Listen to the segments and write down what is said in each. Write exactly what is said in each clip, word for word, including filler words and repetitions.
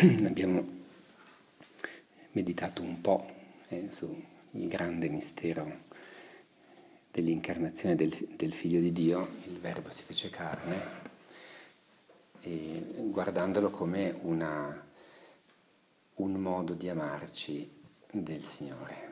abbiamo meditato un po' eh, sul grande mistero dell'incarnazione del, del Figlio di Dio, il Verbo si fece carne, e guardandolo come una, un modo di amarci del Signore.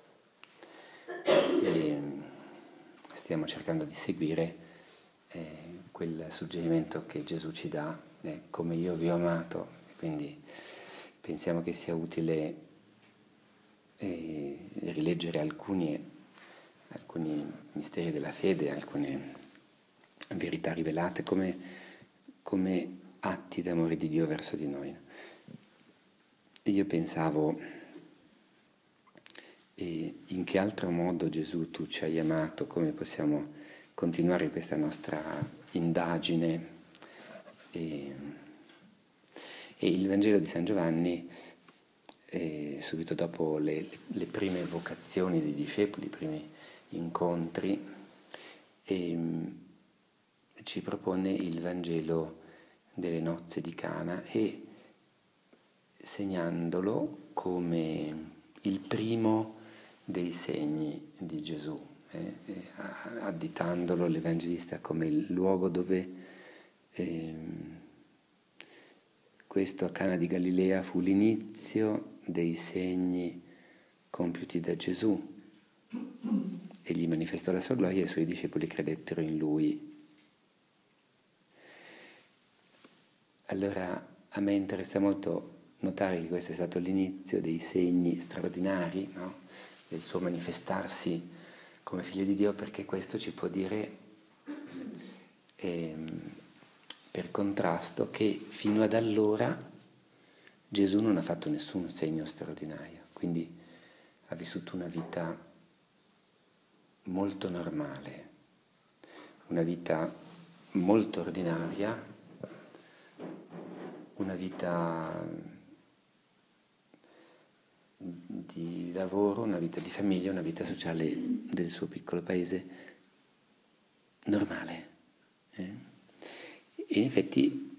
E stiamo cercando di seguire eh, quel suggerimento che Gesù ci dà, eh, come io vi ho amato, quindi pensiamo che sia utile eh, rileggere alcuni, alcuni misteri della fede, alcune verità rivelate come, come atti d'amore di Dio verso di noi. Io pensavo, eh, in che altro modo Gesù tu ci hai amato, come possiamo continuare questa nostra indagine. E, e il Vangelo di San Giovanni, eh, subito dopo le, le prime vocazioni dei discepoli, i primi incontri, eh, ci propone il Vangelo delle nozze di Cana e segnandolo come il primo dei segni di Gesù, eh, eh, additandolo l'Evangelista come il luogo dove eh, questo a Cana di Galilea fu l'inizio dei segni compiuti da Gesù. Egli manifestò la sua gloria e i suoi discepoli credettero in lui. Allora a me interessa molto notare che questo è stato l'inizio dei segni straordinari, no? Del suo manifestarsi come figlio di Dio, perché questo ci può dire ehm, per contrasto che fino ad allora Gesù non ha fatto nessun segno straordinario, quindi ha vissuto una vita molto normale, una vita molto ordinaria, una vita di lavoro, una vita di famiglia, una vita sociale del suo piccolo paese normale. Eh? E in effetti,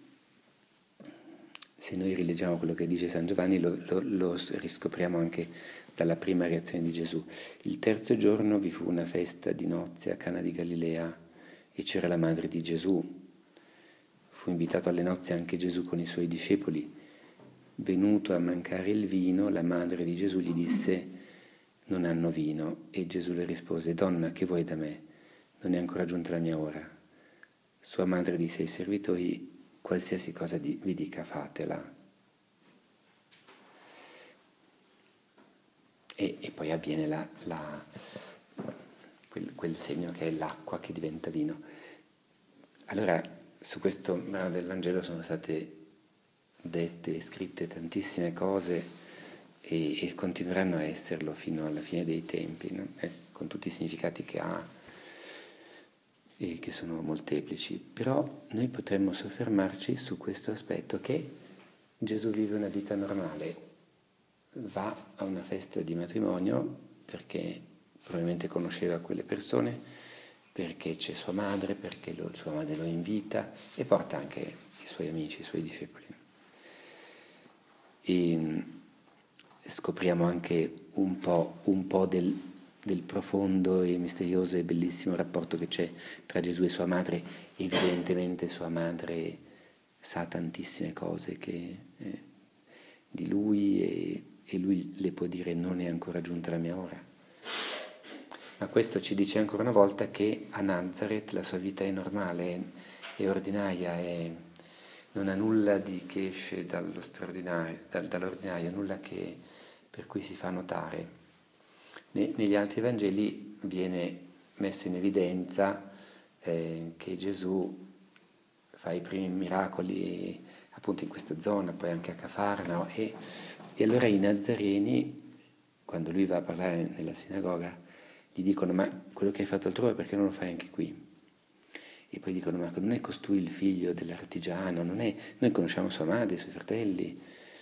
se noi rileggiamo quello che dice San Giovanni, lo, lo, lo riscopriamo anche dalla prima reazione di Gesù. Il terzo giorno vi fu una festa di nozze a Cana di Galilea e c'era la madre di Gesù. Fu invitato alle nozze anche Gesù con i suoi discepoli. Venuto a mancare il vino, la madre di Gesù gli disse: non hanno vino. E Gesù le rispose: donna, che vuoi da me? Non è ancora giunta la mia ora. Sua madre disse ai servitori: qualsiasi cosa vi dica, fatela. E, e poi avviene la, la, quel, quel segno che è l'acqua che diventa vino. Allora, su questo brano del Vangelo sono state dette e scritte tantissime cose e, e continueranno a esserlo fino alla fine dei tempi, no? eh, con tutti i significati che ha e che sono molteplici. Però noi potremmo soffermarci su questo aspetto, che Gesù vive una vita normale, va a una festa di matrimonio perché probabilmente conosceva quelle persone, perché c'è sua madre, perché lo, sua madre lo invita e porta anche i suoi amici, i suoi discepoli. E scopriamo anche un po', un po' del, del profondo e misterioso e bellissimo rapporto che c'è tra Gesù e sua madre. Evidentemente sua madre sa tantissime cose che, eh, di lui e, e lui le può dire: non è ancora giunta la mia ora. Ma questo ci dice ancora una volta che a Nazareth la sua vita è normale, è ordinaria, è, non ha nulla di che esce dallo straordinario, dal, dall'ordinario, nulla che, per cui si fa notare. Ne, negli altri Vangeli viene messo in evidenza eh, che Gesù fa i primi miracoli appunto in questa zona, poi anche a Cafarnao, e, e allora i Nazareni, quando lui va a parlare nella sinagoga, gli dicono: ma quello che hai fatto altrove perché non lo fai anche qui? E poi dicono: ma non è costui il figlio dell'artigiano? Non è... Noi conosciamo sua madre, i suoi fratelli.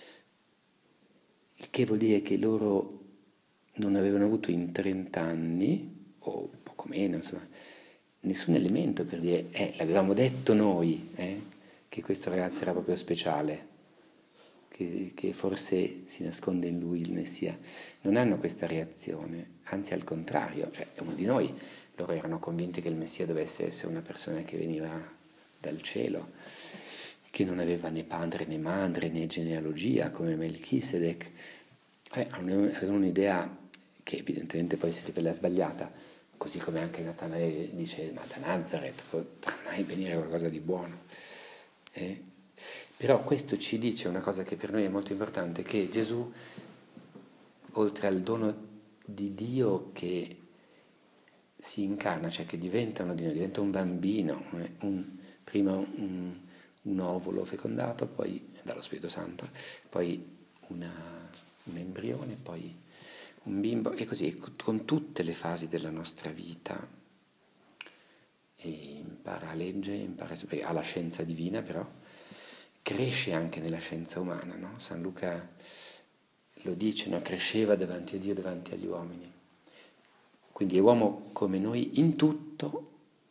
Il che vuol dire che loro non avevano avuto in trent'anni, o poco meno, insomma, nessun elemento per dire: eh, l'avevamo detto noi, eh, che questo ragazzo era proprio speciale. che, che forse si nasconde in lui il Messia, non hanno questa reazione, anzi al contrario, cioè è uno di noi. Loro erano convinti che il Messia dovesse essere una persona che veniva dal cielo, che non aveva né padre né madre né genealogia come Melchisedec. Eh, avevano un'idea che evidentemente poi si rivela sbagliata, così come anche Natanaele dice: ma da Nazareth potrà mai venire qualcosa di buono? Eh? Però questo ci dice una cosa che per noi è molto importante, che Gesù, oltre al dono di Dio che si incarna, cioè che diventa uno di noi, diventa un bambino, un, prima un, un ovulo fecondato, poi dallo Spirito Santo, poi una, un embrione, poi un bimbo, e così con tutte le fasi della nostra vita. E impara a leggere, impara a, ha la scienza divina, però cresce anche nella scienza umana, no? San Luca lo dice, no? Cresceva davanti a Dio, davanti agli uomini. Quindi è uomo come noi in tutto,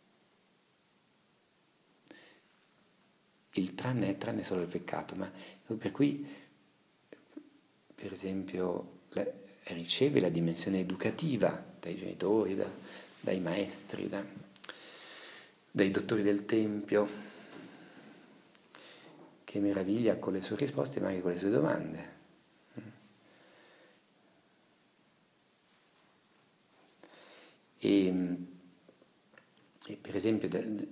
il tranne è tranne solo il peccato, ma per cui, per esempio, la, riceve la dimensione educativa dai genitori, da, dai maestri, da, dai dottori del Tempio, che meraviglia con le sue risposte ma anche con le sue domande. E, e per esempio,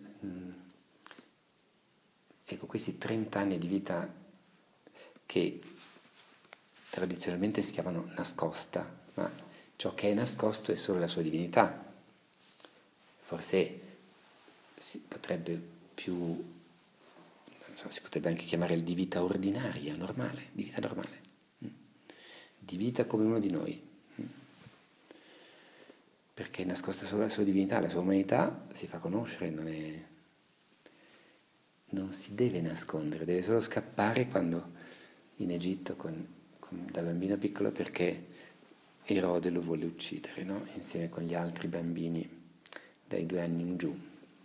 ecco, questi trenta anni di vita che tradizionalmente si chiamano nascosta, ma ciò che è nascosto è solo la sua divinità. Forse si potrebbe più, non so, si potrebbe anche chiamare di vita ordinaria, normale, di vita normale, di vita come uno di noi. Perché è nascosta solo la sua divinità, la sua umanità si fa conoscere, non, è, non si deve nascondere, deve solo scappare quando in Egitto con, con, da bambino piccolo, perché Erode lo vuole uccidere, no? Insieme con gli altri bambini dai due anni in giù.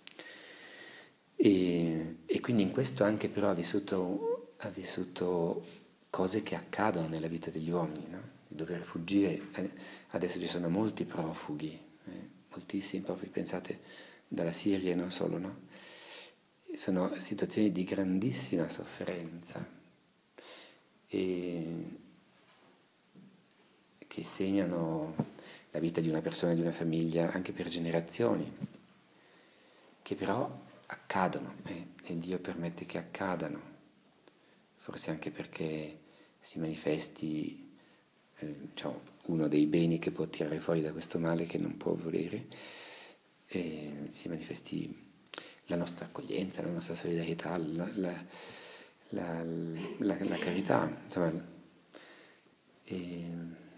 E, e quindi in questo anche però ha vissuto, ha vissuto cose che accadono nella vita degli uomini, no? Di dover fuggire. Adesso ci sono molti profughi, eh? moltissimi profughi, pensate dalla Siria e non solo, no? Sono situazioni di grandissima sofferenza e che segnano la vita di una persona, di una famiglia, anche per generazioni, che però accadono, eh? E Dio permette che accadano, forse anche perché si manifesti Eh, diciamo, uno dei beni che può tirare fuori da questo male che non può volere, e si manifesti la nostra accoglienza, la nostra solidarietà, la, la, la, la, la carità, insomma, e,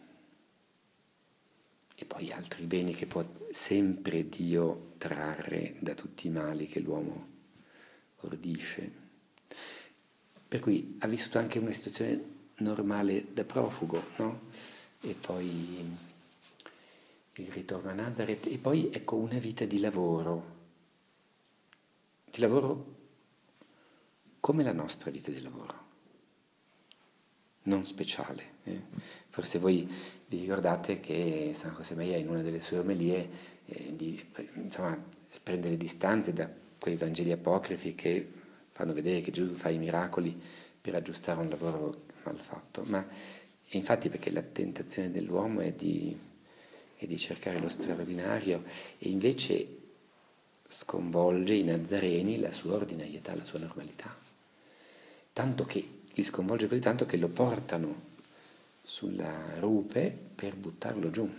e poi altri beni che può sempre Dio trarre da tutti i mali che l'uomo ordisce. Per cui ha vissuto anche una situazione normale da profugo, no? E poi il ritorno a Nazareth, e poi ecco una vita di lavoro, di lavoro come la nostra vita di lavoro, non speciale. Eh? Forse voi vi ricordate che San Josemaria in una delle sue omelie eh, di, insomma, prende le distanze da quei Vangeli apocrifi che fanno vedere che Gesù fa i miracoli per aggiustare un lavoro mal fatto, ma infatti perché la tentazione dell'uomo è di, è di cercare lo straordinario, e invece sconvolge i Nazareni la sua ordinarietà, la sua normalità, tanto che li sconvolge così tanto che lo portano sulla rupe per buttarlo giù.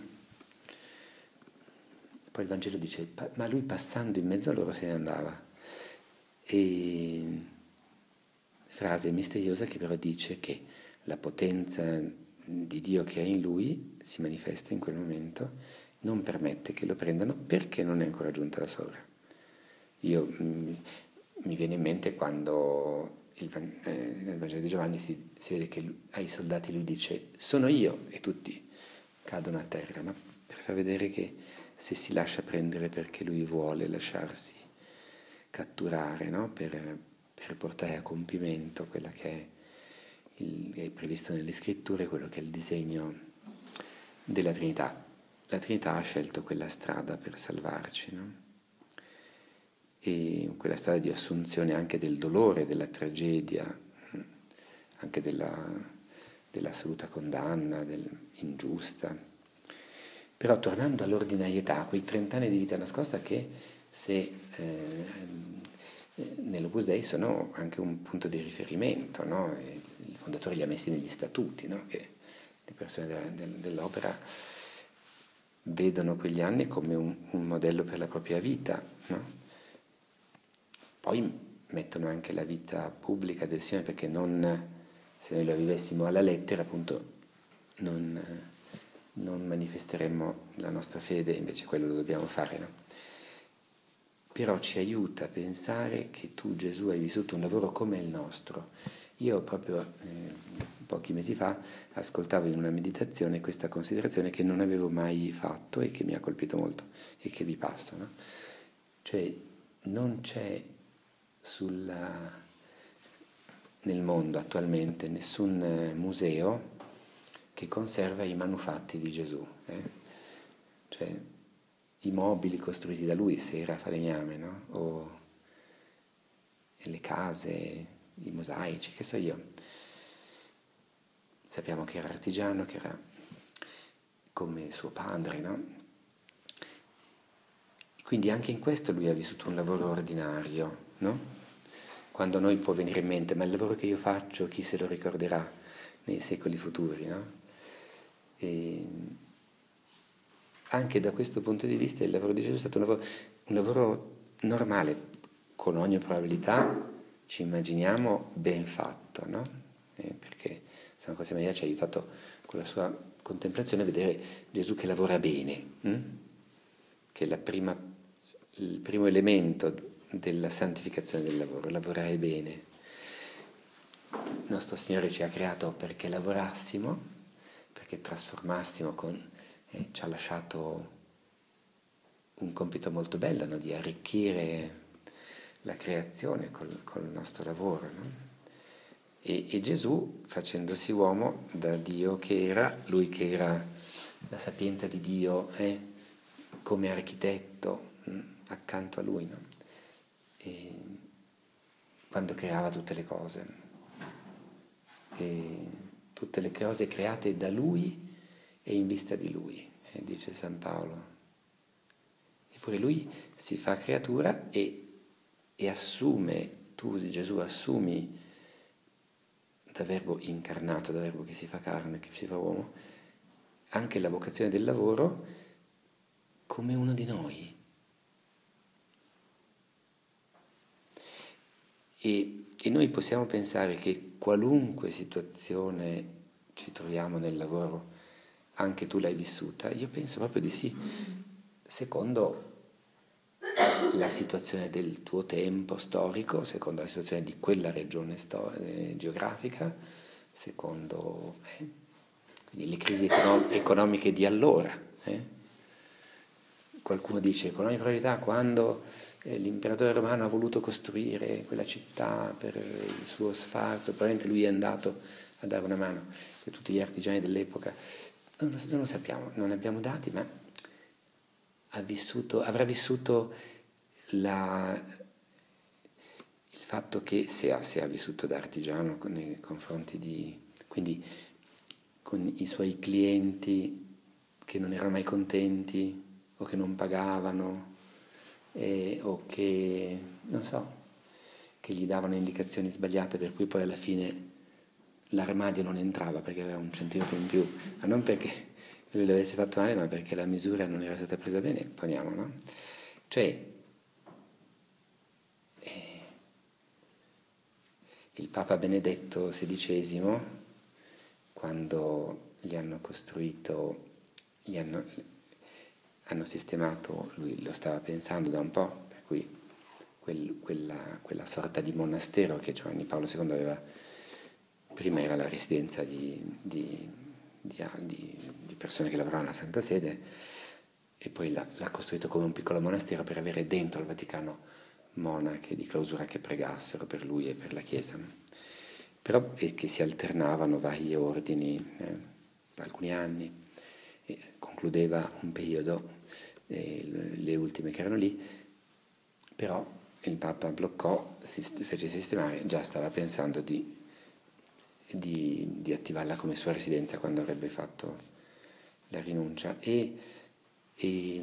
Poi il Vangelo dice, ma lui passando in mezzo a loro se ne andava. E frase misteriosa che però dice che la potenza di Dio che è in lui si manifesta in quel momento, non permette che lo prendano perché non è ancora giunta la sua ora. Io mh, mi viene in mente quando il, eh, nel Vangelo di Giovanni si, si vede che lui, ai soldati lui dice sono io, e tutti cadono a terra, no? Per far vedere che se si lascia prendere perché lui vuole lasciarsi catturare, no? per, per portare a compimento quella che è il, è previsto nelle scritture quello che è il disegno della Trinità. La Trinità ha scelto quella strada per salvarci, no? E quella strada di assunzione anche del dolore, della tragedia, anche della, dell'assoluta condanna, del, ingiusta. Però tornando all'ordinarietà, quei trent'anni di vita nascosta che se eh, nell'Opus Dei sono anche un punto di riferimento, no? Il fondatore li ha messi negli statuti, no? Che le persone della, del, dell'opera vedono quegli anni come un, un modello per la propria vita, no? Poi mettono anche la vita pubblica del Signore, perché non, se noi lo vivessimo alla lettera, appunto, non, non manifesteremmo la nostra fede, invece quello lo dobbiamo fare, no? Però ci aiuta a pensare che tu, Gesù, hai vissuto un lavoro come il nostro. Io proprio eh, pochi mesi fa ascoltavo in una meditazione questa considerazione che non avevo mai fatto e che mi ha colpito molto e che vi passo, no? Cioè non c'è sulla, nel mondo attualmente nessun museo che conserva i manufatti di Gesù, eh? Cioè i mobili costruiti da lui, se era falegname, no? O le case, i mosaici, che so io. Sappiamo che era artigiano, che era come suo padre, no? Quindi anche in questo lui ha vissuto un lavoro ordinario, no? Quando a noi può venire in mente, ma il lavoro che io faccio, chi se lo ricorderà nei secoli futuri, no? E anche da questo punto di vista il lavoro di Gesù è stato un lavoro, un lavoro normale, con ogni probabilità ci immaginiamo ben fatto, no? Eh, perché San José Maria ci ha aiutato con la sua contemplazione a vedere Gesù che lavora bene, hm? Che è la prima, il primo elemento della santificazione del lavoro, lavorare bene. Il nostro Signore ci ha creato perché lavorassimo, perché trasformassimo, con, eh, ci ha lasciato un compito molto bello, no? Di arricchire la creazione col, col nostro lavoro, no? E, e Gesù, facendosi uomo da Dio che era, lui che era la sapienza di Dio, eh, come architetto mh, accanto a lui, no? E quando creava tutte le cose, e tutte le cose create da lui e in vista di lui, eh, dice San Paolo. Eppure lui si fa creatura e, e assume, tu Gesù assumi da verbo incarnato, da verbo che si fa carne, che si fa uomo, anche la vocazione del lavoro come uno di noi. E, e noi possiamo pensare che qualunque situazione ci troviamo nel lavoro, anche tu l'hai vissuta, io penso proprio di sì, secondo la situazione del tuo tempo storico, secondo la situazione di quella regione sto- eh, geografica, secondo eh, quindi le crisi econom- economiche di allora. Eh? Qualcuno dice economica priorità quando eh, l'imperatore romano ha voluto costruire quella città per il suo sfarzo, probabilmente lui è andato a dare una mano per tutti gli artigiani dell'epoca. Non lo, non lo sappiamo, non ne abbiamo dati, ma ha vissuto, avrà vissuto la, il fatto che se ha, se ha vissuto da artigiano nei confronti di, quindi con i suoi clienti che non erano mai contenti o che non pagavano eh, o che, non so, che gli davano indicazioni sbagliate per cui poi alla fine l'armadio non entrava perché aveva un centimetro in più, ma non perché lui l'avesse fatto male, ma perché la misura non era stata presa bene, poniamo, no? Cioè, eh, il Papa Benedetto sedicesimo, quando gli hanno costruito, gli hanno, hanno sistemato, lui lo stava pensando da un po', per cui quel, quella, quella sorta di monastero che Giovanni Paolo secondo aveva, prima era la residenza di, di, di, di, di persone che lavoravano alla Santa Sede, e poi l'ha, l'ha costruito come un piccolo monastero per avere dentro il Vaticano monache di clausura che pregassero per lui e per la Chiesa. però e che si alternavano vari ordini, eh, alcuni anni, e concludeva un periodo, eh, le ultime che erano lì, però il Papa bloccò, si fece sistemare, già stava pensando di, di, di attivarla come sua residenza quando avrebbe fatto la rinuncia, e, e,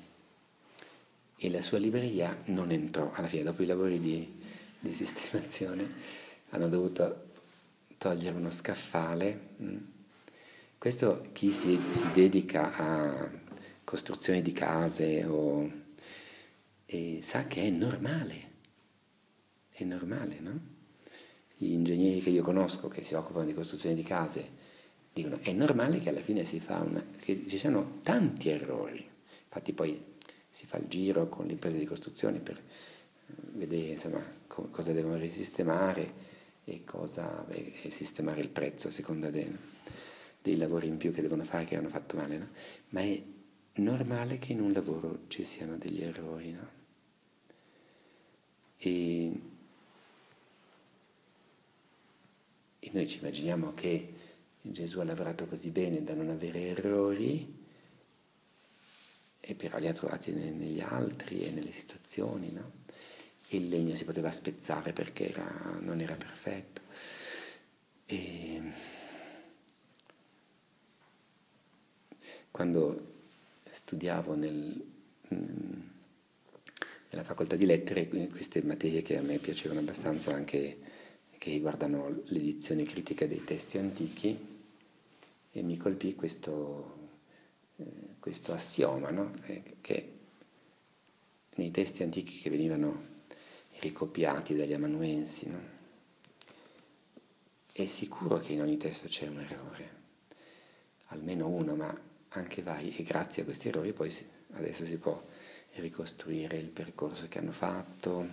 e la sua libreria non entrò. Alla fine, dopo i lavori di, di sistemazione, hanno dovuto togliere uno scaffale. Questo chi si, si dedica a costruzione di case o, e sa che è normale, è normale, no? Gli ingegneri che io conosco che si occupano di costruzione di case dicono è normale che alla fine si fa una, che ci siano tanti errori. Infatti poi si fa il giro con le imprese di costruzione per vedere insomma co- cosa devono risistemare e cosa e sistemare il prezzo a seconda de, dei lavori in più che devono fare, che hanno fatto male, no? Ma è normale che in un lavoro ci siano degli errori, no? E, e noi ci immaginiamo che Gesù ha lavorato così bene da non avere errori, e però li ha trovati negli altri e nelle situazioni, no? Il legno si poteva spezzare perché era, non era perfetto. E quando studiavo nel, nella facoltà di lettere, queste materie che a me piacevano abbastanza, anche che riguardano l'edizione critica dei testi antichi, e mi colpì questo, eh, questo assioma, no? eh, che nei testi antichi che venivano ricopiati dagli amanuensi, no? È sicuro che in ogni testo c'è un errore, almeno uno, ma anche vari, e grazie a questi errori poi si, adesso si può ricostruire il percorso che hanno fatto,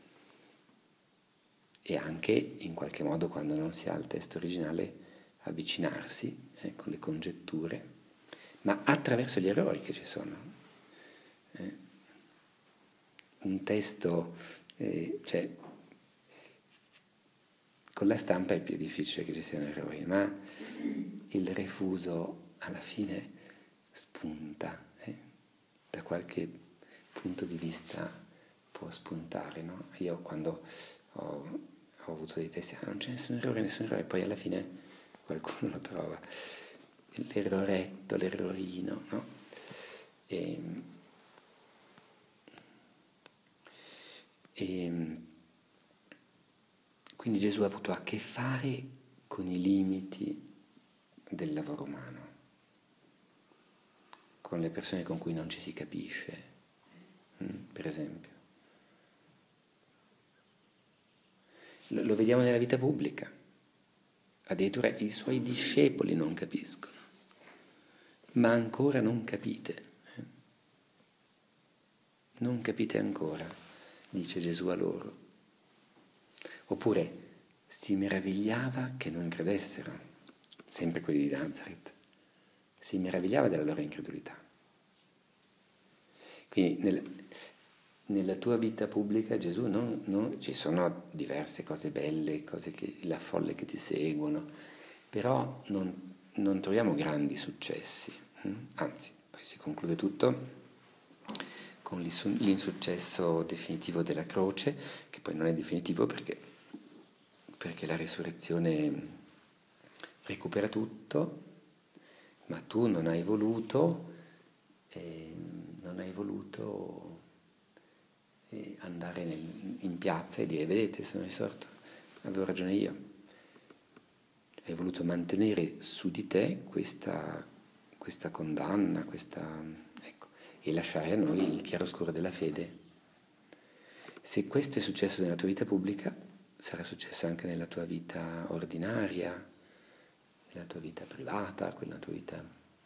e anche in qualche modo, quando non si ha il testo originale, avvicinarsi eh, con le congetture, ma attraverso gli errori che ci sono. Eh, un testo, eh, cioè, con la stampa è più difficile che ci siano errori, ma il refuso alla fine spunta, eh? Da qualche punto di vista può spuntare, no? Io quando ho, ho avuto dei testi, ah, non c'è nessun errore, nessun errore, poi alla fine qualcuno lo trova, l'erroretto, l'errorino, no? E, e quindi Gesù ha avuto a che fare con i limiti del lavoro umano, con le persone con cui non ci si capisce, per esempio. Lo, lo vediamo nella vita pubblica, addirittura i suoi discepoli non capiscono, ma ancora non capite, eh? Non capite ancora, dice Gesù a loro. Oppure si meravigliava che non credessero, sempre quelli di Nazareth, si meravigliava della loro incredulità. Quindi nel, nella tua vita pubblica, Gesù, non, non, ci sono diverse cose belle, cose che, la folle che ti seguono, però non, non troviamo grandi successi, hm? Anzi, poi si conclude tutto con l'insuccesso definitivo della croce, che poi non è definitivo perché perché la risurrezione recupera tutto, ma tu non hai voluto, eh, non hai voluto eh, andare nel, in piazza e dire vedete sono risorto, avevo ragione io. Hai voluto mantenere su di te questa, questa condanna, questa, ecco, e lasciare a noi il chiaroscuro della fede. Se questo è successo nella tua vita pubblica, sarà successo anche nella tua vita ordinaria, nella tua vita privata, nella tua vita.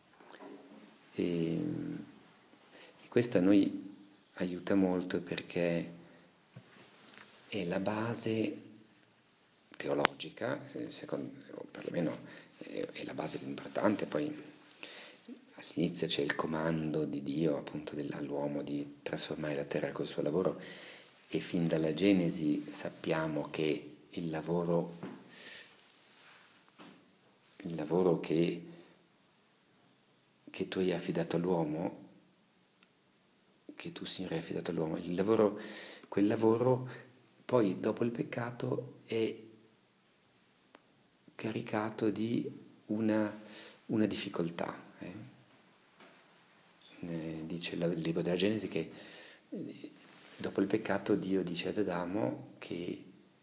E, e questo a noi aiuta molto perché è la base teologica, secondo, o perlomeno è, è la base più importante. Poi all'inizio c'è il comando di Dio appunto all'uomo di trasformare la terra col suo lavoro. E fin dalla Genesi sappiamo che il lavoro il lavoro che, che tu hai affidato all'uomo, che tu, Signore, hai affidato all'uomo, il lavoro, quel lavoro poi dopo il peccato è caricato di una, una difficoltà. Eh? Eh, dice il libro della Genesi che eh, dopo il peccato Dio dice ad Adamo che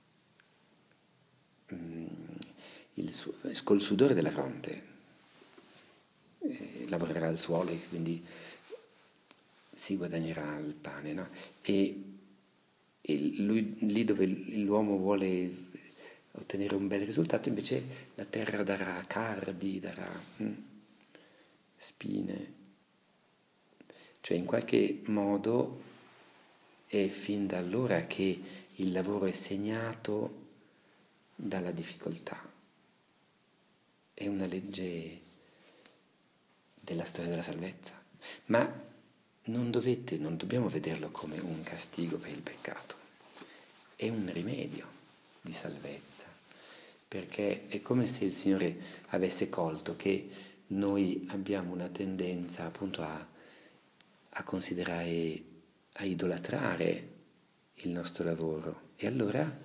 mm, il suo, col sudore della fronte eh, lavorerà il suolo e quindi si guadagnerà il pane, no? E, e lui, lì dove l'uomo vuole ottenere un bel risultato, invece la terra darà cardi, darà hm, spine. Cioè in qualche modo è fin da allora che il lavoro è segnato dalla difficoltà. È una legge della storia della salvezza. Ma non dovete, non dobbiamo vederlo come un castigo per il peccato. È un rimedio di salvezza, perché è come se il Signore avesse colto che noi abbiamo una tendenza appunto a, a considerare, a idolatrare il nostro lavoro e allora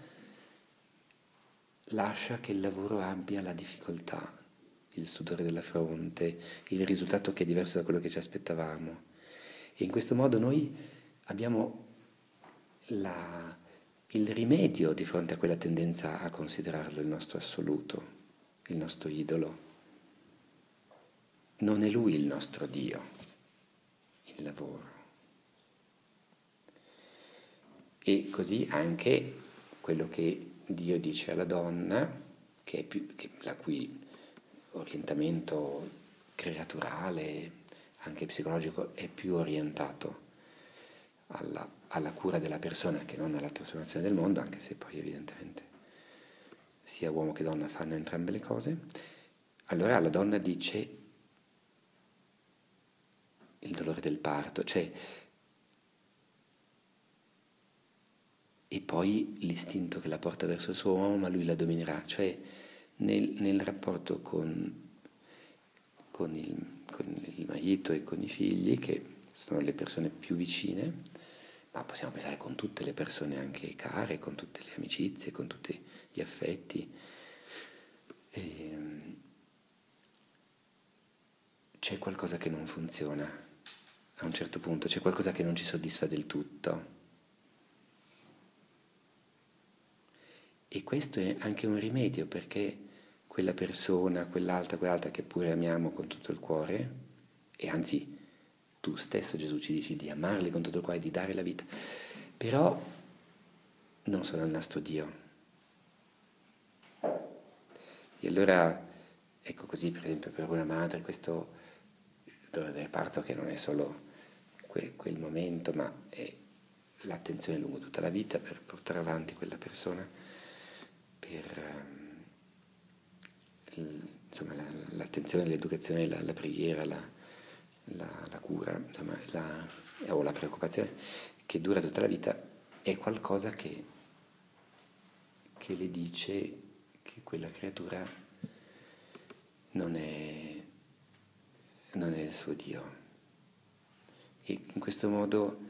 lascia che il lavoro abbia la difficoltà, il sudore della fronte, il risultato che è diverso da quello che ci aspettavamo. E in questo modo noi abbiamo la, il rimedio di fronte a quella tendenza a considerarlo il nostro assoluto, il nostro idolo. Non è lui il nostro Dio, il lavoro. E così anche quello che Dio dice alla donna, che è più, che la cui orientamento creaturale, anche psicologico, è più orientato alla, alla cura della persona che non alla trasformazione del mondo, anche se poi evidentemente sia uomo che donna fanno entrambe le cose. Allora la donna dice il dolore del parto, cioè e poi l'istinto che la porta verso il suo uomo, ma lui la dominerà, cioè nel, nel rapporto con, con, il, con il marito e con i figli, che sono le persone più vicine, ma possiamo pensare con tutte le persone anche care, con tutte le amicizie, con tutti gli affetti. E, c'è qualcosa che non funziona a un certo punto, c'è qualcosa che non ci soddisfa del tutto. E questo è anche un rimedio, perché quella persona, quell'altra, quell'altra che pure amiamo con tutto il cuore, e anzi tu stesso Gesù ci dici di amarli con tutto il cuore, di dare la vita, però non sono il nostro Dio. E allora, ecco così per esempio per una madre questo dolore del parto che non è solo quel, quel momento, ma è l'attenzione lungo tutta la vita per portare avanti quella persona, per um, insomma, la, l'attenzione, l'educazione, la, la preghiera, la, la, la cura, insomma, la, o la preoccupazione che dura tutta la vita, è qualcosa che, che le dice che quella creatura non è, non è il suo Dio. E in questo modo,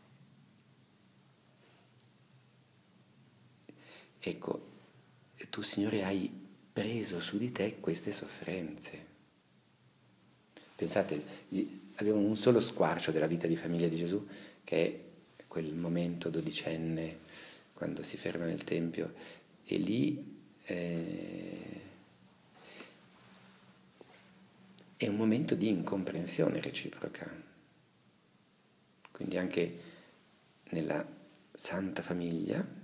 ecco, tu, Signore, hai preso su di te queste sofferenze. Pensate, abbiamo un solo squarcio della vita di famiglia di Gesù, che è quel momento dodicenne, quando si ferma nel Tempio, e lì eh, è un momento di incomprensione reciproca. Quindi anche nella Santa Famiglia,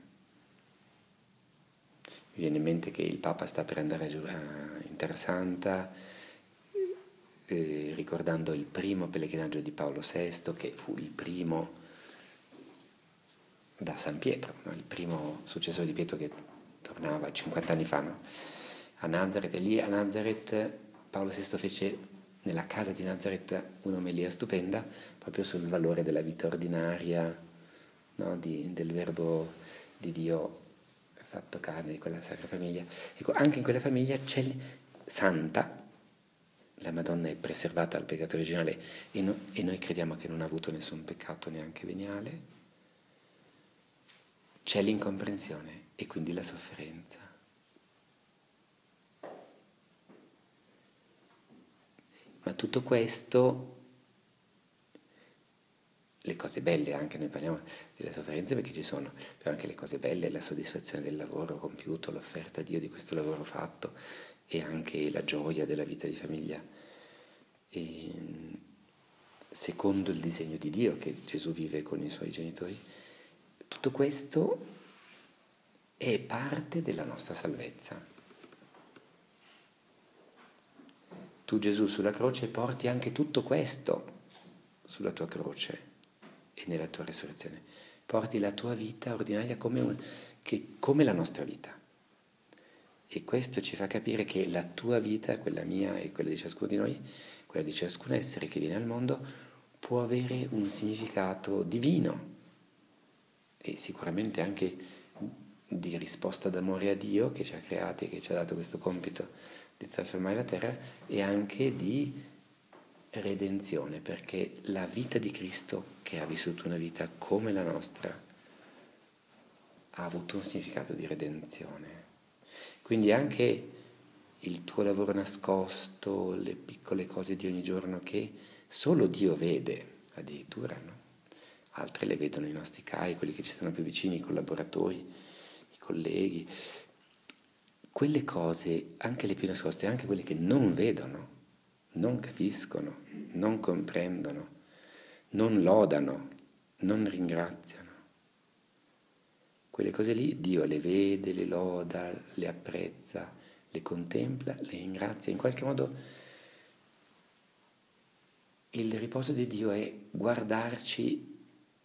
mi viene in mente che il Papa sta per andare giù in Terra Santa, eh, ricordando il primo pellegrinaggio di Paolo sesto, che fu il primo da San Pietro, no? Il primo successore di Pietro che tornava cinquanta anni fa, no? A Nazareth, e lì a Nazareth Paolo sesto fece nella casa di Nazareth un'omelia stupenda proprio sul valore della vita ordinaria, no? di, del verbo di Dio fatto carne, di quella Sacra Famiglia. Ecco, anche in quella famiglia c'è santa, la Madonna è preservata dal peccato originale e, no, e noi crediamo che non ha avuto nessun peccato neanche veniale, c'è l'incomprensione e quindi la sofferenza. Ma tutto questo, le cose belle anche, noi parliamo delle sofferenze perché ci sono, però anche le cose belle, la soddisfazione del lavoro compiuto, l'offerta a Dio di questo lavoro fatto e anche la gioia della vita di famiglia. E, secondo il disegno di Dio che Gesù vive con i suoi genitori, tutto questo è parte della nostra salvezza. Tu, Gesù, sulla croce porti anche tutto questo sulla tua croce e nella tua resurrezione. Porti la tua vita ordinaria come, un, che, come la nostra vita. E questo ci fa capire che la tua vita, quella mia e quella di ciascuno di noi, quella di ciascun essere che viene al mondo, può avere un significato divino e sicuramente anche di risposta d'amore a Dio che ci ha creati e che ci ha dato questo compito di trasformare la terra, e anche di redenzione, perché la vita di Cristo, che ha vissuto una vita come la nostra, ha avuto un significato di redenzione. Quindi anche il tuo lavoro nascosto, le piccole cose di ogni giorno che solo Dio vede, addirittura, no? Altre le vedono i nostri cari, quelli che ci stanno più vicini, i collaboratori, i colleghi. Quelle cose, anche le più nascoste, anche quelle che non vedono, non capiscono, non comprendono, non lodano, non ringraziano. Quelle cose lì Dio le vede, le loda, le apprezza, le contempla, le ringrazia. In qualche modo il riposo di Dio è guardarci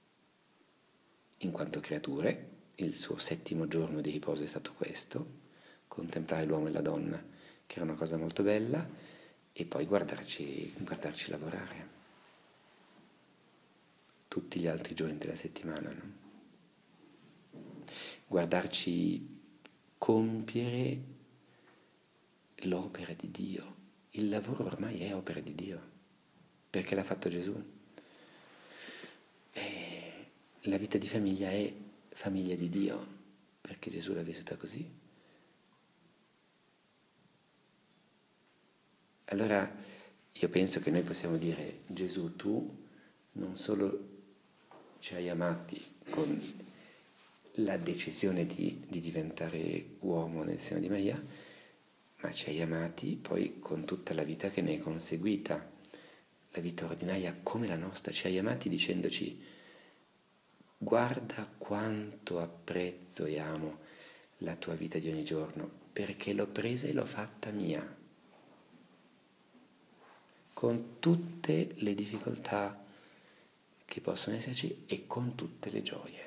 in quanto creature. Il suo settimo giorno di riposo è stato questo, contemplare l'uomo e la donna, che era una cosa molto bella, e poi guardarci, guardarci lavorare tutti gli altri giorni della settimana, no? Guardarci compiere l'opera di Dio. Il lavoro ormai è opera di Dio, perché l'ha fatto Gesù. E la vita di famiglia è famiglia di Dio, perché Gesù l'ha vissuta così. Allora io penso che noi possiamo dire: Gesù, tu non solo ci hai amati con la decisione di, di diventare uomo nel seno di Maria, ma ci hai amati poi con tutta la vita che ne è conseguita, la vita ordinaria come la nostra. Ci hai amati dicendoci: guarda quanto apprezzo e amo la tua vita di ogni giorno, perché l'ho presa e l'ho fatta mia, con tutte le difficoltà che possono esserci e con tutte le gioie.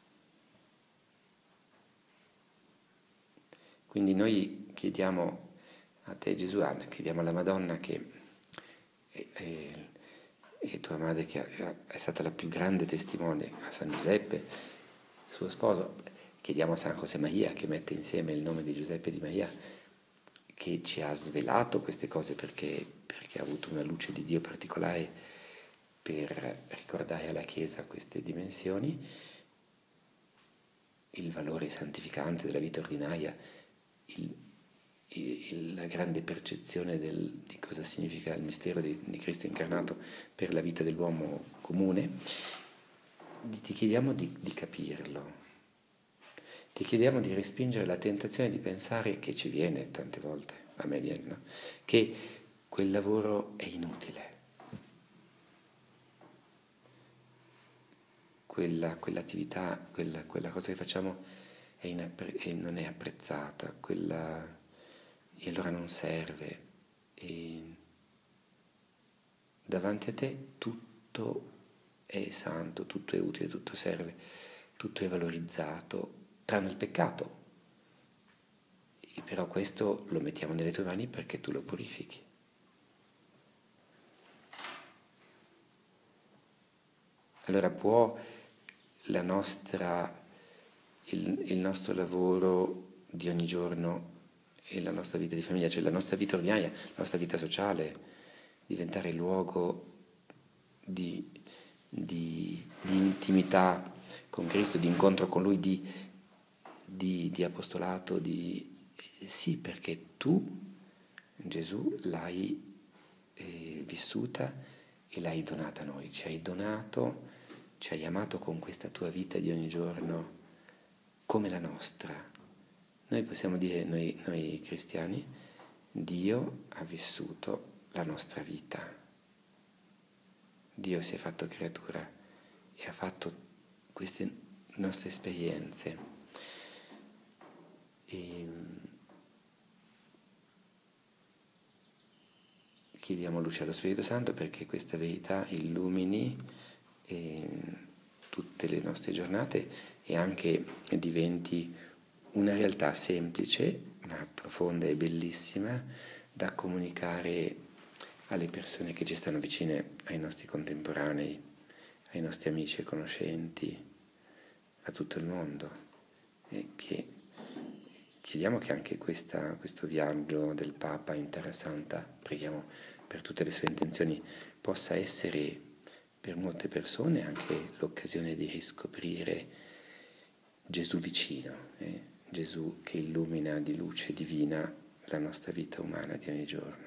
Quindi noi chiediamo a te, Gesù, chiediamo alla Madonna, che è, è, è tua madre, che è stata la più grande testimone, a San Giuseppe, suo sposo. Chiediamo a San José Maria, che mette insieme il nome di Giuseppe e di Maria, che ci ha svelato queste cose, perché, perché ha avuto una luce di Dio particolare per ricordare alla Chiesa queste dimensioni, il valore santificante della vita ordinaria, il, il, la grande percezione del, di cosa significa il mistero di, di Cristo incarnato per la vita dell'uomo comune. Ti chiediamo di, di capirlo. Ti chiediamo di respingere la tentazione di pensare, che ci viene tante volte, a me viene, no? Che quel lavoro è inutile, quella, quell'attività, quella, quella cosa che facciamo è inappre- e non è apprezzata, quella, e allora non serve. E davanti a te tutto è santo, tutto è utile, tutto serve, tutto è valorizzato, tranne il peccato. E però questo lo mettiamo nelle tue mani perché tu lo purifichi. Allora può la nostra, il, il nostro lavoro di ogni giorno e la nostra vita di famiglia, cioè la nostra vita ordinaria, la nostra vita sociale, diventare luogo di, di, di intimità con Cristo, di incontro con Lui, di, di, di apostolato, di... Sì, perché tu, Gesù, l'hai eh, vissuta e l'hai donata a noi, ci hai donato, ci hai amato con questa tua vita di ogni giorno come la nostra. Noi possiamo dire, noi, noi cristiani, Dio ha vissuto la nostra vita. Dio si è fatto creatura e ha fatto queste nostre esperienze. E chiediamo luce allo Spirito Santo perché questa verità illumini eh, tutte le nostre giornate e anche diventi una realtà semplice ma profonda e bellissima da comunicare alle persone che ci stanno vicine, ai nostri contemporanei, ai nostri amici e conoscenti, a tutto il mondo. E che chiediamo che anche questa, questo viaggio del Papa in Terra Santa, preghiamo per tutte le sue intenzioni, possa essere per molte persone anche l'occasione di riscoprire Gesù vicino, eh? Gesù che illumina di luce divina la nostra vita umana di ogni giorno.